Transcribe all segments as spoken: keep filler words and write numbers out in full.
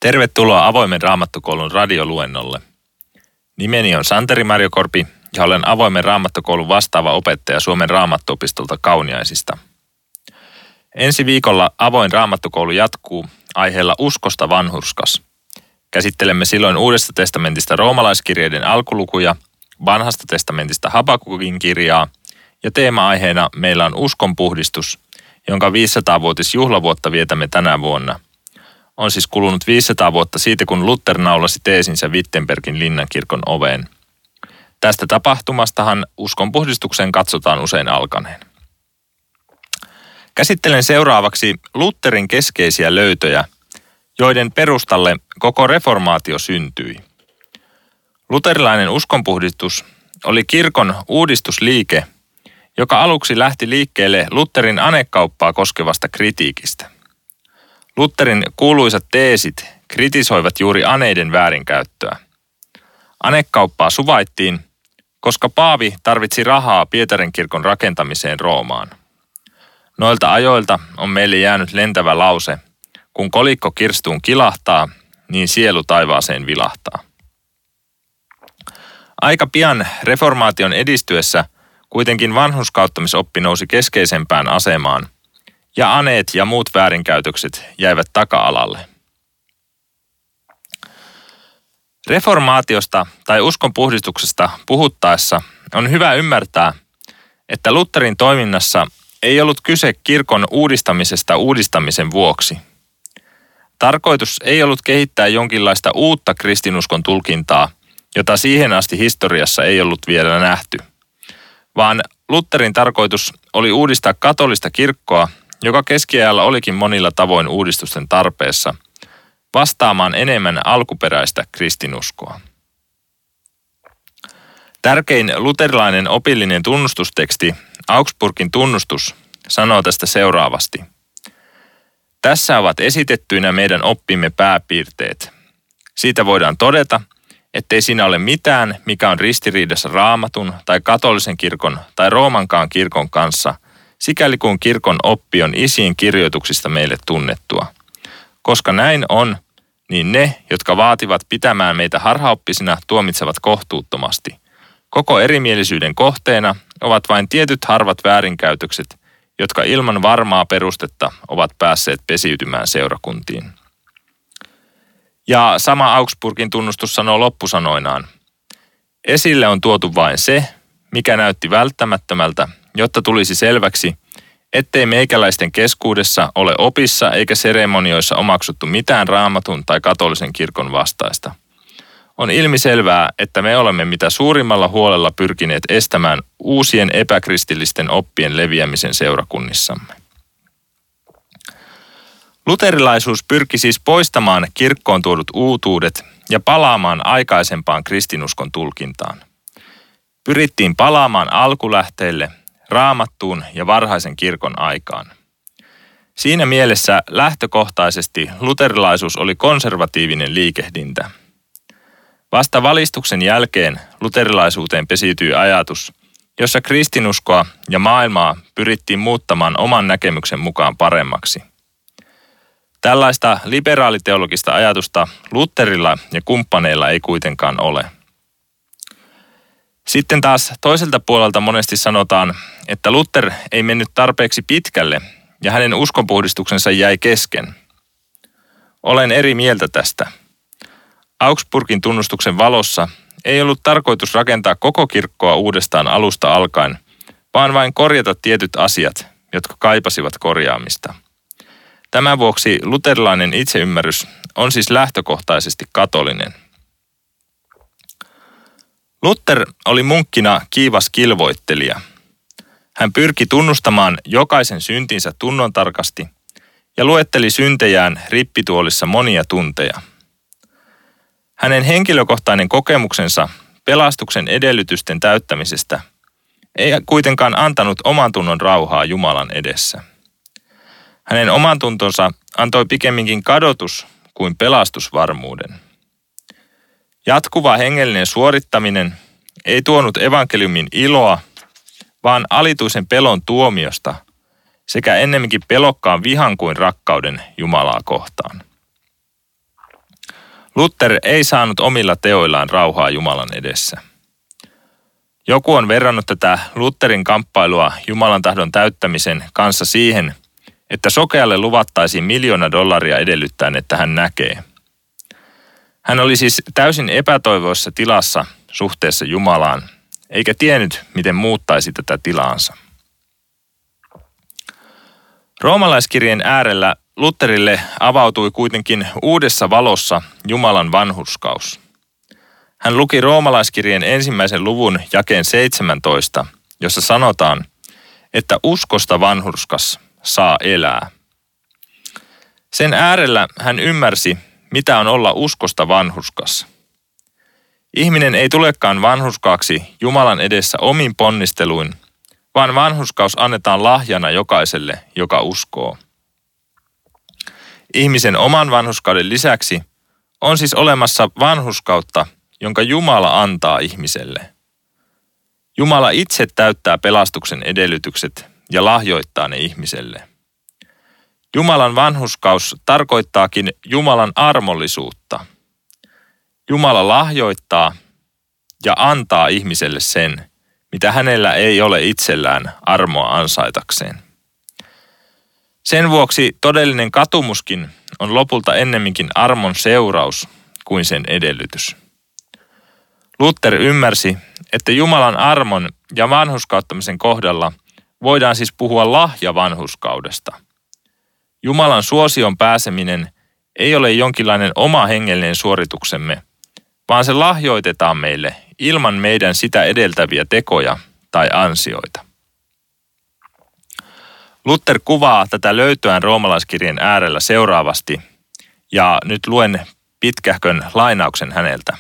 Tervetuloa Avoimen Raamattokoulun radioluennolle. Nimeni on Santeri Marjokorpi ja olen Avoimen Raamattokoulun vastaava opettaja Suomen Raamattuopistolta Kauniaisista. Ensi viikolla Avoin Raamattokoulu jatkuu aiheella Uskosta vanhurskas. Käsittelemme silloin Uudesta testamentista roomalaiskirjeiden alkulukuja, Vanhasta testamentista Habakukin kirjaa ja teema-aiheena meillä on uskonpuhdistus, jonka viisisataavuotisjuhlavuotta vietämme tänä vuonna. On siis kulunut viisisataa vuotta siitä, kun Luther naulasi teesinsä Wittenbergin linnankirkon oveen. Tästä tapahtumastahan uskonpuhdistuksen katsotaan usein alkaneen. Käsittelen seuraavaksi Lutherin keskeisiä löytöjä, joiden perustalle koko reformaatio syntyi. Luterilainen uskonpuhdistus oli kirkon uudistusliike, joka aluksi lähti liikkeelle Lutherin anekauppaa koskevasta kritiikistä. Lutherin kuuluisat teesit kritisoivat juuri aneiden väärinkäyttöä. Anekauppaa suvaittiin, koska paavi tarvitsi rahaa Pietarin kirkon rakentamiseen Roomaan. Noilta ajoilta on meille jäänyt lentävä lause, kun kolikko kirstuun kilahtaa, niin sielu taivaaseen vilahtaa. Aika pian reformaation edistyessä kuitenkin vanhurskauttamisoppi nousi keskeisempään asemaan, ja aneet ja muut väärinkäytökset jäivät taka-alalle. Reformaatiosta tai uskonpuhdistuksesta puhuttaessa on hyvä ymmärtää, että Lutherin toiminnassa ei ollut kyse kirkon uudistamisesta uudistamisen vuoksi. Tarkoitus ei ollut kehittää jonkinlaista uutta kristinuskon tulkintaa, jota siihen asti historiassa ei ollut vielä nähty, vaan Lutherin tarkoitus oli uudistaa katolista kirkkoa, joka keskiajalla olikin monilla tavoin uudistusten tarpeessa, vastaamaan enemmän alkuperäistä kristinuskoa. Tärkein luterilainen opillinen tunnustusteksti, Augsburgin tunnustus, sanoo tästä seuraavasti. Tässä ovat esitettyinä meidän oppimme pääpiirteet. Siitä voidaan todeta, ettei siinä ole mitään, mikä on ristiriidassa Raamatun tai katolisen kirkon tai Roomankaan kirkon kanssa, sikäli kun kirkon oppi on isien kirjoituksista meille tunnettua. Koska näin on, niin ne, jotka vaativat pitämään meitä harhaoppisina, tuomitsevat kohtuuttomasti. Koko erimielisyyden kohteena ovat vain tietyt harvat väärinkäytökset, jotka ilman varmaa perustetta ovat päässeet pesiytymään seurakuntiin. Ja sama Augsburgin tunnustus sanoo loppusanoinaan. Esille on tuotu vain se, mikä näytti välttämättömältä, jotta tulisi selväksi, ettei meikäläisten keskuudessa ole opissa eikä seremonioissa omaksuttu mitään Raamatun tai katolisen kirkon vastaista. On ilmiselvää, että me olemme mitä suurimmalla huolella pyrkineet estämään uusien epäkristillisten oppien leviämisen seurakunnissamme. Luterilaisuus pyrki siis poistamaan kirkkoon tuodut uutuudet ja palaamaan aikaisempaan kristinuskon tulkintaan. Pyrittiin palaamaan alkulähteille, Raamattuun ja varhaisen kirkon aikaan. Siinä mielessä lähtökohtaisesti luterilaisuus oli konservatiivinen liikehdintä. Vasta valistuksen jälkeen luterilaisuuteen pesiytyi ajatus, jossa kristinuskoa ja maailmaa pyrittiin muuttamaan oman näkemyksen mukaan paremmaksi. Tällaista liberaaliteologista ajatusta Lutherilla ja kumppaneilla ei kuitenkaan ole. Sitten taas toiselta puolelta monesti sanotaan, että Luther ei mennyt tarpeeksi pitkälle ja hänen uskonpuhdistuksensa jäi kesken. Olen eri mieltä tästä. Augsburgin tunnustuksen valossa ei ollut tarkoitus rakentaa koko kirkkoa uudestaan alusta alkaen, vaan vain korjata tietyt asiat, jotka kaipasivat korjaamista. Tämän vuoksi luterilainen itseymmärrys on siis lähtökohtaisesti katolinen. Luther oli munkkina kiivas kilvoittelija. Hän pyrki tunnustamaan jokaisen syntinsä tunnontarkasti ja luetteli syntejään rippituolissa monia tunteja. Hänen henkilökohtainen kokemuksensa pelastuksen edellytysten täyttämisestä ei kuitenkaan antanut oman tunnon rauhaa Jumalan edessä. Hänen omantuntonsa antoi pikemminkin kadotus kuin pelastusvarmuuden. Jatkuva hengellinen suorittaminen ei tuonut evankeliumin iloa, vaan alituisen pelon tuomiosta sekä ennemminkin pelokkaan vihan kuin rakkauden Jumalaa kohtaan. Luther ei saanut omilla teoillaan rauhaa Jumalan edessä. Joku on verrannut tätä Lutherin kamppailua Jumalan tahdon täyttämisen kanssa siihen, että sokealle luvattaisiin miljoona dollaria edellyttäen, että hän näkee. Hän oli siis täysin epätoivoisessa tilassa suhteessa Jumalaan, eikä tiennyt, miten muuttaisi tätä tilaansa. Roomalaiskirjeen äärellä Lutherille avautui kuitenkin uudessa valossa Jumalan vanhurskaus. Hän luki Roomalaiskirjeen ensimmäisen luvun jakeen seitsemäntoista, jossa sanotaan, että uskosta vanhurskas saa elää. Sen äärellä hän ymmärsi, mitä on olla uskosta vanhurskas. Ihminen ei tulekaan vanhurskaaksi Jumalan edessä omin ponnisteluin, vaan vanhurskaus annetaan lahjana jokaiselle, joka uskoo. Ihmisen oman vanhurskauden lisäksi on siis olemassa vanhurskautta, jonka Jumala antaa ihmiselle. Jumala itse täyttää pelastuksen edellytykset ja lahjoittaa ne ihmiselle. Jumalan vanhurskaus tarkoittaakin Jumalan armollisuutta. Jumala lahjoittaa ja antaa ihmiselle sen, mitä hänellä ei ole itsellään armoa ansaitakseen. Sen vuoksi todellinen katumuskin on lopulta ennemminkin armon seuraus kuin sen edellytys. Luther ymmärsi, että Jumalan armon ja vanhurskauttamisen kohdalla voidaan siis puhua lahjavanhurskaudesta. Jumalan suosion pääseminen ei ole jonkinlainen oma hengellinen suorituksemme, vaan se lahjoitetaan meille ilman meidän sitä edeltäviä tekoja tai ansioita. Luther kuvaa tätä löytöään roomalaiskirjeen äärellä seuraavasti, ja nyt luen pitkähkön lainauksen häneltä.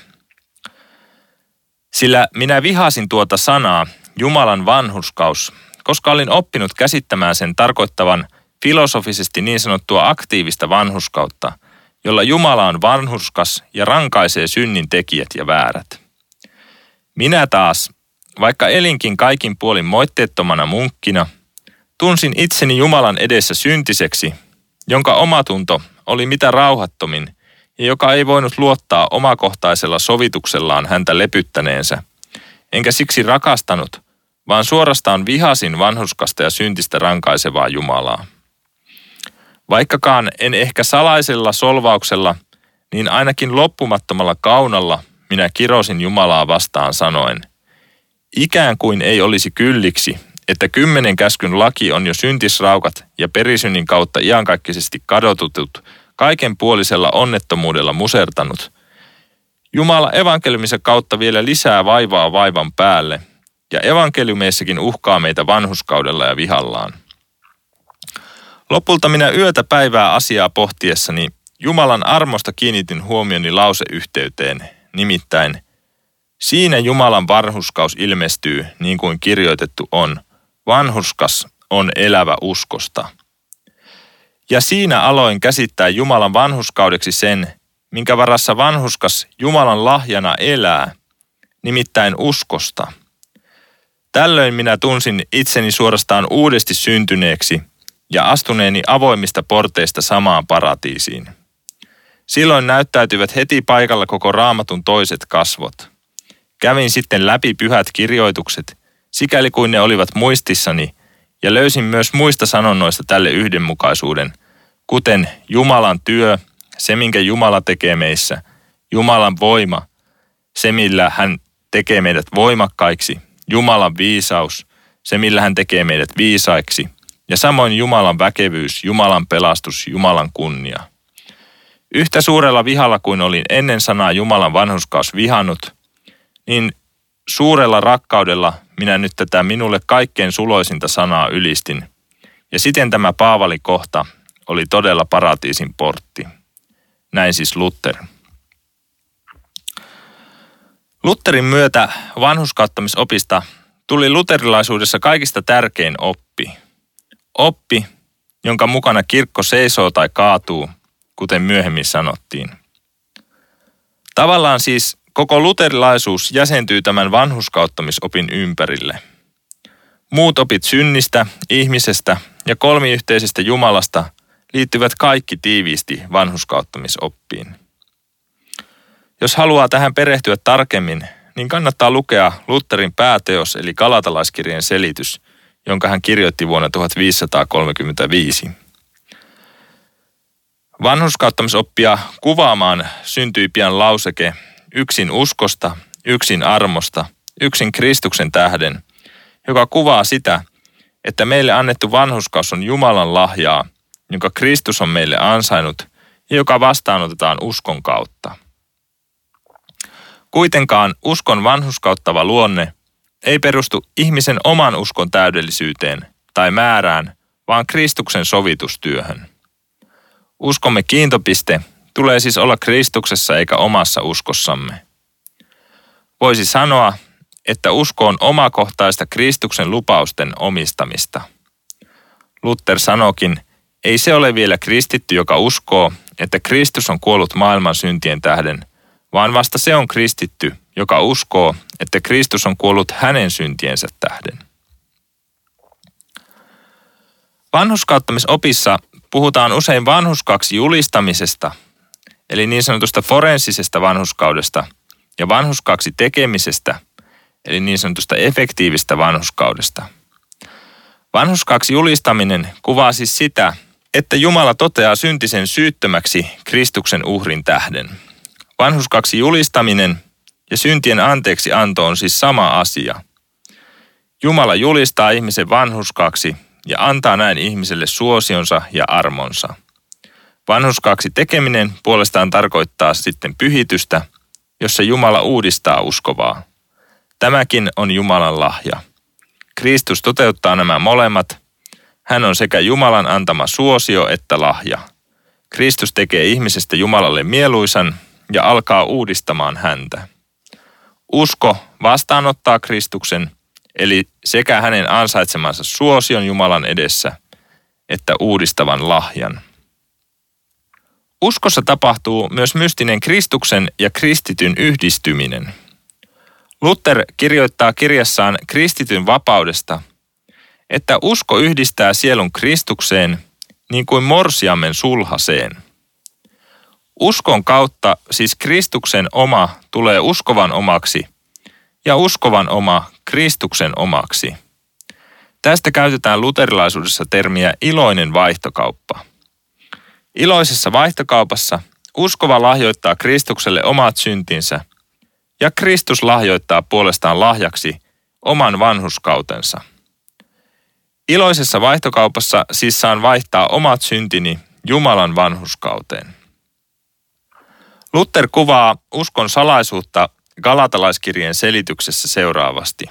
Sillä minä vihasin tuota sanaa, Jumalan vanhurskaus, koska olin oppinut käsittämään sen tarkoittavan filosofisesti niin sanottua aktiivista vanhurskautta, jolla Jumala on vanhurskas ja rankaisee synnin tekijät ja väärät. Minä taas, vaikka elinkin kaikin puolin moitteettomana munkkina, tunsin itseni Jumalan edessä syntiseksi, jonka omatunto oli mitä rauhattomin ja joka ei voinut luottaa omakohtaisella sovituksellaan häntä lepyttäneensä, enkä siksi rakastanut, vaan suorastaan vihasin vanhurskasta ja syntistä rankaisevaa Jumalaa. Vaikkakaan en ehkä salaisella solvauksella, niin ainakin loppumattomalla kaunalla minä kirosin Jumalaa vastaan sanoen, ikään kuin ei olisi kylliksi, että kymmenen käskyn laki on jo syntisraukat ja perisynnin kautta iankaikkisesti kadotutut, kaikenpuolisella onnettomuudella musertanut. Jumala evankeliumisen kautta vielä lisää vaivaa vaivan päälle, ja evankeliumeissakin uhkaa meitä vanhurskaudella ja vihallaan. Lopulta minä yötä päivää asiaa pohtiessani Jumalan armosta kiinnitin huomioni lauseyhteyteen, nimittäin siinä Jumalan vanhurskaus ilmestyy niin kuin kirjoitettu on, vanhurskas on elävä uskosta. Ja siinä aloin käsittää Jumalan vanhurskaudeksi sen, minkä varassa vanhurskas Jumalan lahjana elää, nimittäin uskosta. Tällöin minä tunsin itseni suorastaan uudesti syntyneeksi ja astuneeni avoimista porteista samaan paratiisiin. Silloin näyttäytyivät heti paikalla koko Raamatun toiset kasvot. Kävin sitten läpi pyhät kirjoitukset, sikäli kuin ne olivat muistissani, ja löysin myös muista sanonnoista tälle yhdenmukaisuuden, kuten Jumalan työ, se minkä Jumala tekee meissä, Jumalan voima, se millä hän tekee meidät voimakkaiksi, Jumalan viisaus, se millä hän tekee meidät viisaiksi, ja samoin Jumalan väkevyys, Jumalan pelastus, Jumalan kunnia. Yhtä suurella vihalla kuin olin ennen sanaa Jumalan vanhurskaus vihannut, niin suurella rakkaudella minä nyt tätä minulle kaikkein suloisinta sanaa ylistin, ja siten tämä Paavali kohta oli todella paratiisin portti. Näin siis Luther. Lutherin myötä vanhurskauttamisopista tuli luterilaisuudessa kaikista tärkein oppi. Oppi, jonka mukana kirkko seisoo tai kaatuu, kuten myöhemmin sanottiin. Tavallaan siis koko luterilaisuus jäsentyy tämän vanhurskauttamisopin ympärille. Muut opit synnistä, ihmisestä ja kolmiyhteisestä Jumalasta liittyvät kaikki tiiviisti vanhurskauttamisoppiin. Jos haluaa tähän perehtyä tarkemmin, niin kannattaa lukea Lutherin pääteos eli Galatalaiskirjeen selitys, jonka hän kirjoitti vuonna tuhatviisisataakolmekymmentäviisi. Vanhurskauttamisoppia kuvaamaan syntyi pian lauseke yksin uskosta, yksin armosta, yksin Kristuksen tähden, joka kuvaa sitä, että meille annettu vanhurskaus on Jumalan lahjaa, jonka Kristus on meille ansainnut ja joka vastaanotetaan uskon kautta. Kuitenkaan uskon vanhurskauttava luonne ei perustu ihmisen oman uskon täydellisyyteen tai määrään, vaan Kristuksen sovitustyöhön. Uskomme kiintopiste tulee siis olla Kristuksessa eikä omassa uskossamme. Voisi sanoa, että usko on omakohtaista Kristuksen lupausten omistamista. Luther sanokin, ei se ole vielä kristitty, joka uskoo, että Kristus on kuollut maailman syntien tähden, vaan vasta se on kristitty, joka uskoo, että Kristus on kuollut hänen syntiensä tähden. Vanhurskauttamisopissa puhutaan usein vanhurskaaksi julistamisesta, eli niin sanotusta forensisesta vanhurskaudesta, ja vanhurskaaksi tekemisestä, eli niin sanotusta efektiivistä vanhurskaudesta. Vanhurskaaksi julistaminen kuvaa siis sitä, että Jumala toteaa syntisen syyttömäksi Kristuksen uhrin tähden. Vanhurskaaksi julistaminen ja syntien anteeksi anto on siis sama asia. Jumala julistaa ihmisen vanhurskaaksi ja antaa näin ihmiselle suosionsa ja armonsa. Vanhurskaaksi tekeminen puolestaan tarkoittaa sitten pyhitystä, jossa Jumala uudistaa uskovaa. Tämäkin on Jumalan lahja. Kristus toteuttaa nämä molemmat. Hän on sekä Jumalan antama suosio että lahja. Kristus tekee ihmisestä Jumalalle mieluisan ja alkaa uudistamaan häntä. Usko vastaanottaa Kristuksen, eli sekä hänen ansaitsemansa suosion Jumalan edessä, että uudistavan lahjan. Uskossa tapahtuu myös mystinen Kristuksen ja kristityn yhdistyminen. Luther kirjoittaa kirjassaan kristityn vapaudesta, että usko yhdistää sielun Kristukseen niin kuin morsiamen sulhaseen. Uskon kautta siis Kristuksen oma tulee uskovan omaksi ja uskovan oma Kristuksen omaksi. Tästä käytetään luterilaisuudessa termiä iloinen vaihtokauppa. Iloisessa vaihtokaupassa uskova lahjoittaa Kristukselle omat syntinsä ja Kristus lahjoittaa puolestaan lahjaksi oman vanhurskautensa. Iloisessa vaihtokaupassa siis saan vaihtaa omat syntini Jumalan vanhurskauteen. Luther kuvaa uskon salaisuutta Galatalaiskirjeen selityksessä seuraavasti.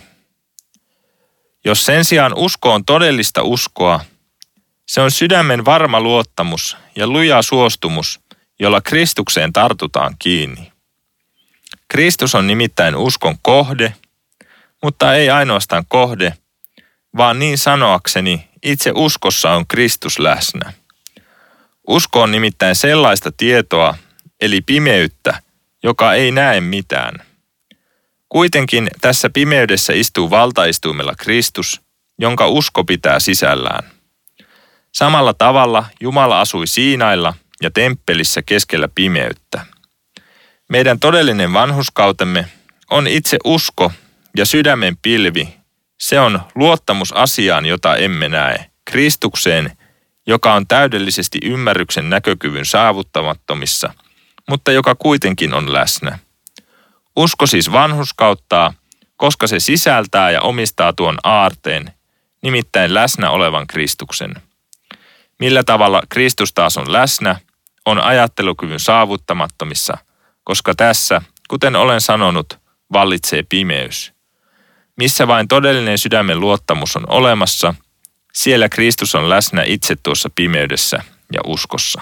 Jos sen sijaan usko on todellista uskoa, se on sydämen varma luottamus ja luja suostumus, jolla Kristukseen tartutaan kiinni. Kristus on nimittäin uskon kohde, mutta ei ainoastaan kohde, vaan niin sanoakseni itse uskossa on Kristus läsnä. Usko on nimittäin sellaista tietoa, eli pimeyttä, joka ei näe mitään. Kuitenkin tässä pimeydessä istuu valtaistuimella Kristus, jonka usko pitää sisällään. Samalla tavalla Jumala asui Siinailla ja temppelissä keskellä pimeyttä. Meidän todellinen vanhurskautemme on itse usko ja sydämen pilvi. Se on luottamus asiaan, jota emme näe, Kristukseen, joka on täydellisesti ymmärryksen näkökyvyn saavuttamattomissa, mutta joka kuitenkin on läsnä. Usko siis vanhurskauttaa, koska se sisältää ja omistaa tuon aarteen, nimittäin läsnä olevan Kristuksen. Millä tavalla Kristus taas on läsnä, on ajattelukyvyn saavuttamattomissa, koska tässä, kuten olen sanonut, vallitsee pimeys. Missä vain todellinen sydämen luottamus on olemassa, siellä Kristus on läsnä itse tuossa pimeydessä ja uskossa.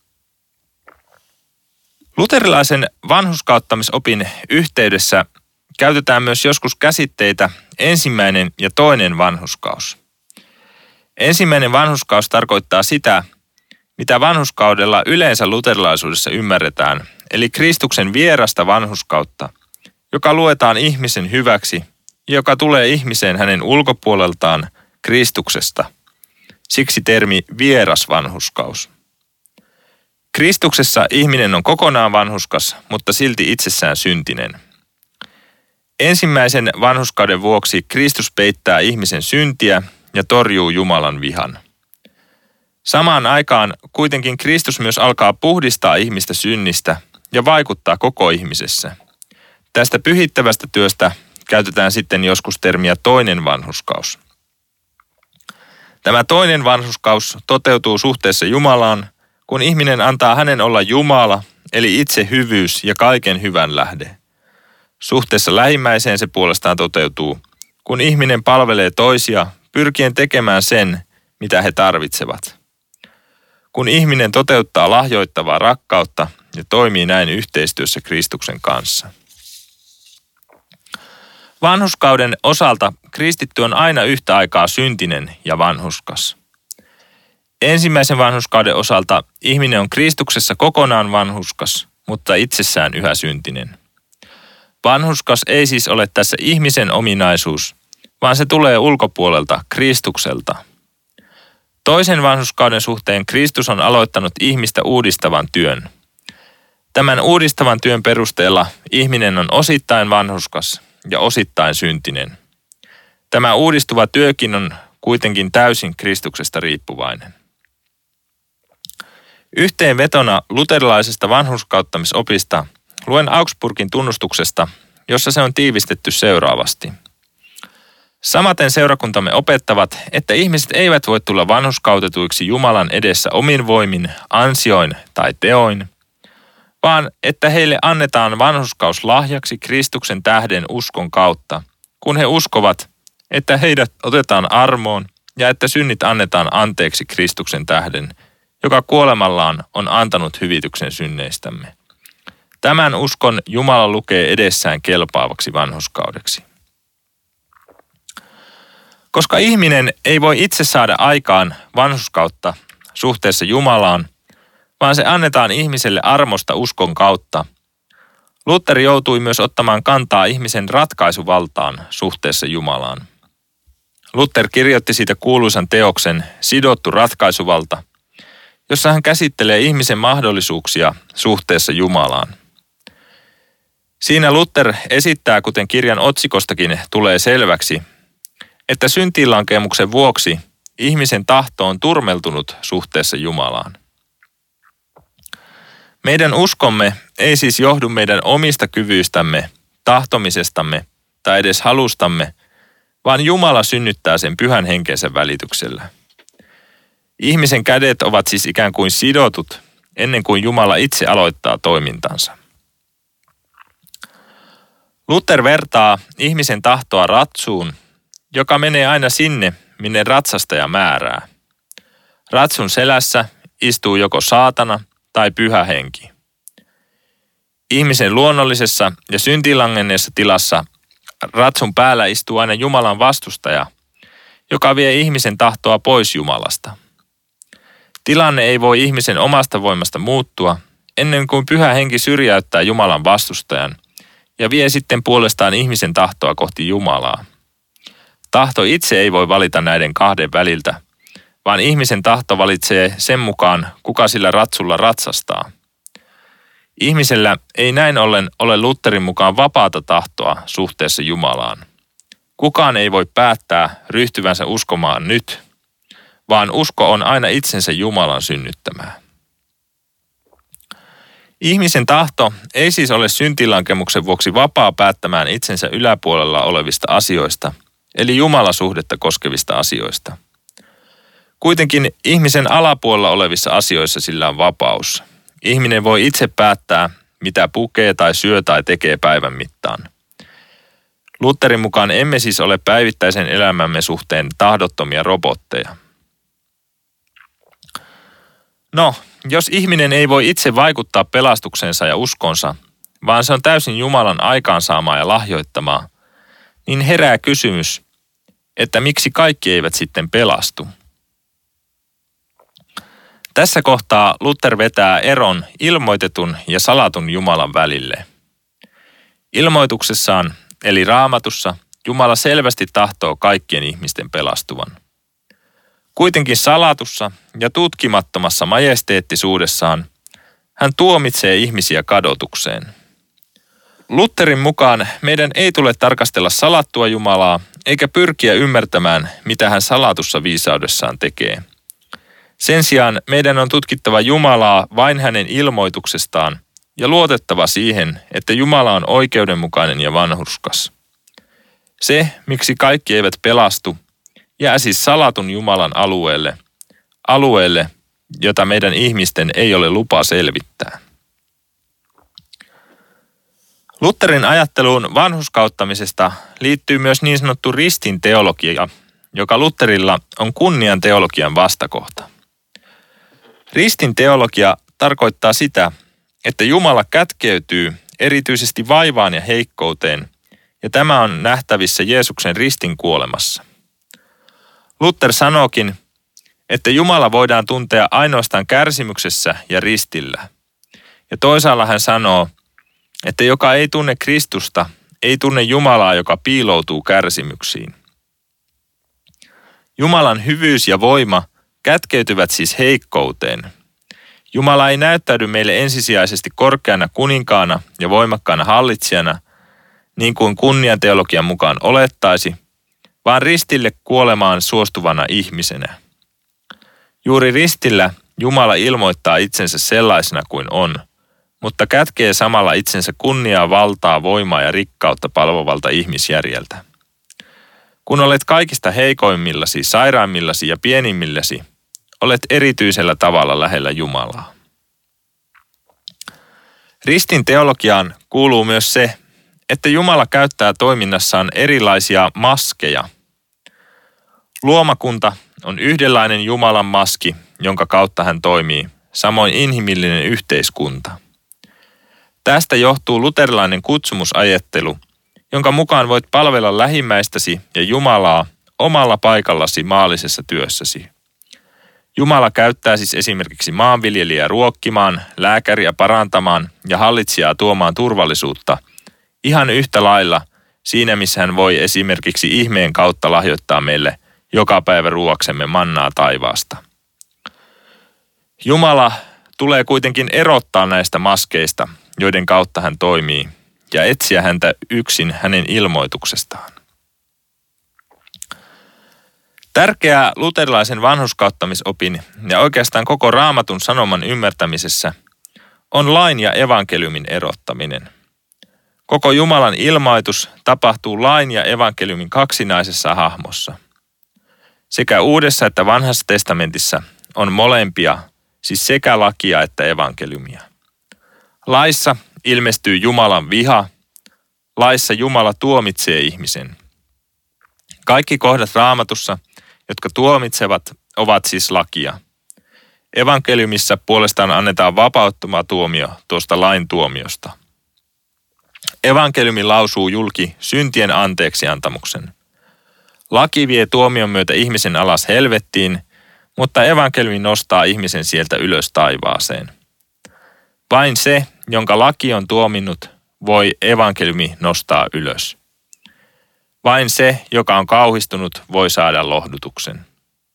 Luterilaisen vanhurskauttamisopin yhteydessä käytetään myös joskus käsitteitä ensimmäinen ja toinen vanhurskaus. Ensimmäinen vanhurskaus tarkoittaa sitä, mitä vanhurskaudella yleensä luterilaisuudessa ymmärretään, eli Kristuksen vierasta vanhurskautta, joka luetaan ihmisen hyväksi, joka tulee ihmiseen hänen ulkopuoleltaan Kristuksesta. Siksi termi vieras vanhurskaus. Kristuksessa ihminen on kokonaan vanhurskas, mutta silti itsessään syntinen. Ensimmäisen vanhurskauden vuoksi Kristus peittää ihmisen syntiä ja torjuu Jumalan vihan. Samaan aikaan kuitenkin Kristus myös alkaa puhdistaa ihmistä synnistä ja vaikuttaa koko ihmisessä. Tästä pyhittävästä työstä käytetään sitten joskus termiä toinen vanhurskaus. Tämä toinen vanhurskaus toteutuu suhteessa Jumalaan, kun ihminen antaa hänen olla Jumala, eli itse hyvyys ja kaiken hyvän lähde. Suhteessa lähimmäiseen se puolestaan toteutuu, kun ihminen palvelee toisia, pyrkien tekemään sen, mitä he tarvitsevat. Kun ihminen toteuttaa lahjoittavaa rakkautta ja toimii näin yhteistyössä Kristuksen kanssa. Vanhurskauden osalta kristitty on aina yhtä aikaa syntinen ja vanhurskas. Ensimmäisen vanhurskauden osalta ihminen on Kristuksessa kokonaan vanhurskas, mutta itsessään yhä syntinen. Vanhurskas ei siis ole tässä ihmisen ominaisuus, vaan se tulee ulkopuolelta, Kristukselta. Toisen vanhurskauden suhteen Kristus on aloittanut ihmistä uudistavan työn. Tämän uudistavan työn perusteella ihminen on osittain vanhurskas ja osittain syntinen. Tämä uudistuva työkin on kuitenkin täysin Kristuksesta riippuvainen. Yhteenvetona luterilaisesta vanhurskauttamisopista luen Augsburgin tunnustuksesta, jossa se on tiivistetty seuraavasti. Samaten seurakuntamme opettavat, että ihmiset eivät voi tulla vanhurskautetuiksi Jumalan edessä omin voimin, ansioin tai teoin, vaan että heille annetaan vanhurskaus lahjaksi Kristuksen tähden uskon kautta, kun he uskovat, että heidät otetaan armoon ja että synnit annetaan anteeksi Kristuksen tähden, joka kuolemallaan on antanut hyvityksen synneistämme. Tämän uskon Jumala lukee edessään kelpaavaksi vanhurskaudeksi. Koska ihminen ei voi itse saada aikaan vanhurskautta suhteessa Jumalaan, vaan se annetaan ihmiselle armosta uskon kautta, Luther joutui myös ottamaan kantaa ihmisen ratkaisuvaltaan suhteessa Jumalaan. Luther kirjoitti siitä kuuluisan teoksen Sidottu ratkaisuvalta, jossa hän käsittelee ihmisen mahdollisuuksia suhteessa Jumalaan. Siinä Luther esittää, kuten kirjan otsikostakin tulee selväksi, että syntiinlankemuksen vuoksi ihmisen tahto on turmeltunut suhteessa Jumalaan. Meidän uskomme ei siis johdu meidän omista kyvyistämme, tahtomisestamme tai edes halustamme, vaan Jumala synnyttää sen pyhän henkensä välityksellä. Ihmisen kädet ovat siis ikään kuin sidotut ennen kuin Jumala itse aloittaa toimintansa. Luther vertaa ihmisen tahtoa ratsuun, joka menee aina sinne, minne ratsastaja määrää. Ratsun selässä istuu joko saatana tai pyhä henki. Ihmisen luonnollisessa ja syntiinlangenneessa tilassa ratsun päällä istuu aina Jumalan vastustaja, joka vie ihmisen tahtoa pois Jumalasta. Tilanne ei voi ihmisen omasta voimasta muuttua ennen kuin pyhä henki syrjäyttää Jumalan vastustajan ja vie sitten puolestaan ihmisen tahtoa kohti Jumalaa. Tahto itse ei voi valita näiden kahden väliltä, vaan ihmisen tahto valitsee sen mukaan, kuka sillä ratsulla ratsastaa. Ihmisellä ei näin ollen ole Lutherin mukaan vapaata tahtoa suhteessa Jumalaan. Kukaan ei voi päättää ryhtyvänsä uskomaan nyt, vaan usko on aina itsensä Jumalan synnyttämää. Ihmisen tahto ei siis ole syntiinlankemuksen vuoksi vapaa päättämään itsensä yläpuolella olevista asioista, eli Jumalasuhdetta koskevista asioista. Kuitenkin ihmisen alapuolella olevissa asioissa sillä on vapaus. Ihminen voi itse päättää, mitä pukee tai syö tai tekee päivän mittaan. Lutherin mukaan emme siis ole päivittäisen elämämme suhteen tahdottomia robotteja. No, jos ihminen ei voi itse vaikuttaa pelastuksensa ja uskonsa, vaan se on täysin Jumalan aikaansaamaa ja lahjoittamaa, niin herää kysymys, että miksi kaikki eivät sitten pelastu? Tässä kohtaa Luther vetää eron ilmoitetun ja salatun Jumalan välille. Ilmoituksessaan, eli Raamatussa, Jumala selvästi tahtoo kaikkien ihmisten pelastuvan. Kuitenkin salatussa ja tutkimattomassa majesteettisuudessaan Hän tuomitsee ihmisiä kadotukseen. Lutherin mukaan meidän ei tule tarkastella salattua Jumalaa, eikä pyrkiä ymmärtämään, mitä hän salatussa viisaudessaan tekee. Sen sijaan meidän on tutkittava Jumalaa vain hänen ilmoituksestaan ja luotettava siihen, että Jumala on oikeudenmukainen ja vanhurskas. Se, miksi kaikki eivät pelastu, jää siis salatun Jumalan alueelle, alueelle, jota meidän ihmisten ei ole lupa selvittää. Lutherin ajatteluun vanhurskauttamisesta liittyy myös niin sanottu ristin teologia, joka Lutherilla on kunnian teologian vastakohta. Ristin teologia tarkoittaa sitä, että Jumala kätkeytyy erityisesti vaivaan ja heikkouteen, ja tämä on nähtävissä Jeesuksen ristin kuolemassa. Luther sanookin, että Jumala voidaan tuntea ainoastaan kärsimyksessä ja ristillä. Ja toisaalla hän sanoo, että joka ei tunne Kristusta, ei tunne Jumalaa, joka piiloutuu kärsimyksiin. Jumalan hyvyys ja voima kätkeytyvät siis heikkouteen. Jumala ei näyttäydy meille ensisijaisesti korkeana kuninkaana ja voimakkaana hallitsijana, niin kuin kunnianteologian mukaan olettaisi, vaan ristille kuolemaan suostuvana ihmisenä. Juuri ristillä Jumala ilmoittaa itsensä sellaisena kuin on, mutta kätkee samalla itsensä kunniaa, valtaa, voimaa ja rikkautta palvovalta ihmisjärjeltä. Kun olet kaikista heikoimmillasi, sairaimmillasi ja pienimmilläsi, olet erityisellä tavalla lähellä Jumalaa. Ristin teologiaan kuuluu myös se, että Jumala käyttää toiminnassaan erilaisia maskeja. Luomakunta on yhdenlainen Jumalan maski, jonka kautta hän toimii, samoin inhimillinen yhteiskunta. Tästä johtuu luterilainen kutsumusajattelu, jonka mukaan voit palvella lähimmäistäsi ja Jumalaa omalla paikallasi maallisessa työssäsi. Jumala käyttää siis esimerkiksi maanviljelijää ruokkimaan, lääkäriä parantamaan ja hallitsijaa tuomaan turvallisuutta ihan yhtä lailla siinä, missä hän voi esimerkiksi ihmeen kautta lahjoittaa meille joka päivä ruoaksemme mannaa taivaasta. Jumala tulee kuitenkin erottaa näistä maskeista, joiden kautta hän toimii, ja etsiä häntä yksin hänen ilmoituksestaan. Tärkeää luterilaisen vanhurskauttamisopin ja oikeastaan koko Raamatun sanoman ymmärtämisessä on lain ja evankeliumin erottaminen. Koko Jumalan ilmoitus tapahtuu lain ja evankeliumin kaksinaisessa hahmossa. Sekä Uudessa että Vanhassa testamentissa on molempia, siis sekä lakia että evankeliumia. Laissa ilmestyy Jumalan viha, laissa Jumala tuomitsee ihmisen. Kaikki kohdat Raamatussa, jotka tuomitsevat, ovat siis lakia. Evankeliumissa puolestaan annetaan vapauttama tuomio tuosta lain tuomiosta. Evankeliumi lausuu julki syntien anteeksiantamuksen. Laki vie tuomion myötä ihmisen alas helvettiin, mutta evankeliumi nostaa ihmisen sieltä ylös taivaaseen. Vain se, jonka laki on tuominnut, voi evankeliumi nostaa ylös. Vain se, joka on kauhistunut, voi saada lohdutuksen.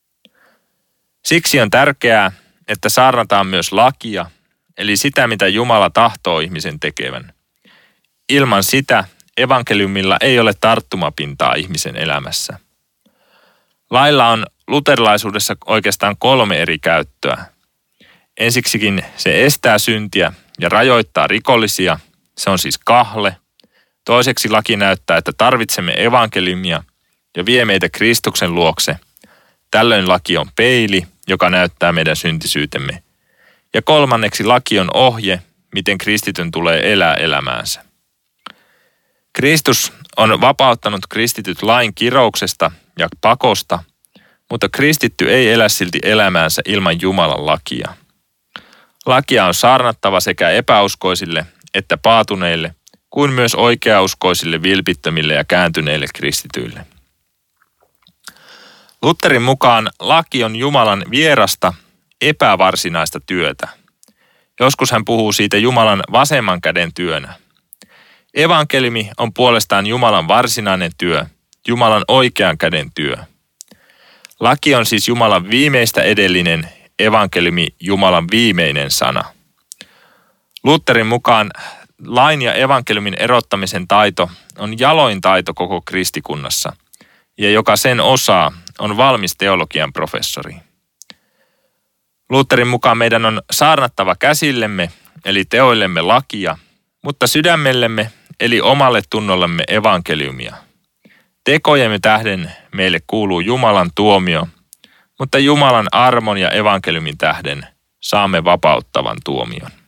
Siksi on tärkeää, että saarnataan myös lakia, eli sitä, mitä Jumala tahtoo ihmisen tekevän. Ilman sitä evankeliumilla ei ole tarttumapintaa ihmisen elämässä. Lailla on luterilaisuudessa oikeastaan kolme eri käyttöä. Ensiksikin se estää syntiä ja rajoittaa rikollisia, se on siis kahle. Toiseksi laki näyttää, että tarvitsemme evankeliumia ja vie meitä Kristuksen luokse. Tällöin laki on peili, joka näyttää meidän syntisyytemme. Ja kolmanneksi laki on ohje, miten kristityn tulee elää elämäänsä. Kristus on vapauttanut kristityt lain kirouksesta ja pakosta, mutta kristitty ei elä silti elämäänsä ilman Jumalan lakia. Lakia on saarnattava sekä epäuskoisille että paatuneille, kuin myös oikeauskoisille, vilpittömille ja kääntyneille kristityille. Lutherin mukaan laki on Jumalan vierasta, epävarsinaista työtä. Joskus hän puhuu siitä Jumalan vasemman käden työnä. Evankeliumi on puolestaan Jumalan varsinainen työ, Jumalan oikean käden työ. Laki on siis Jumalan viimeistä edellinen, evankeliumi Jumalan viimeinen sana. Lutherin mukaan lain ja evankeliumin erottamisen taito on jaloin taito koko kristikunnassa, ja joka sen osaa, on valmis teologian professori. Lutherin mukaan meidän on saarnattava käsillemme, eli teoillemme lakia, mutta sydämellemme, eli omalle tunnollemme evankeliumia. Tekojemme tähden meille kuuluu Jumalan tuomio, mutta Jumalan armon ja evankeliumin tähden saamme vapauttavan tuomion.